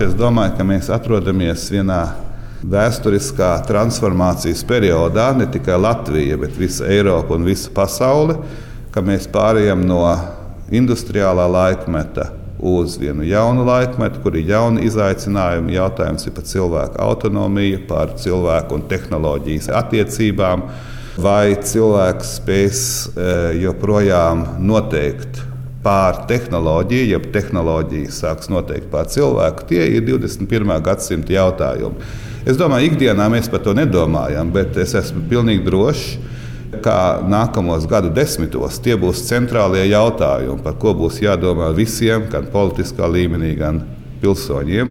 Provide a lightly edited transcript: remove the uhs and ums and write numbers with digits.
Es domāju, ka mēs atrodamies vienā vēsturiskā transformācijas periodā, ne tikai Latvija, bet visa Eiropa un visa pasaule, ka mēs pārējām no industriālā laikmeta uz vienu jaunu laikmetu, kur ir jauni izaicinājumi. Jautājums ir par cilvēku autonomiju, par cilvēku un tehnoloģijas attiecībām. Vai cilvēks spēs joprojām noteikt pār tehnoloģiju, ja tehnoloģija sāks noteikt pār cilvēku? Tie ir 21. gadsimta jautājumi. Es domāju, ikdienā mēs par to nedomājam, bet es esmu pilnīgi drošs, ka nākamos gadu desmitos tie būs centrālie jautājumi, par ko būs jādomā visiem, gan politiskā līmenī, gan pilsoņiem.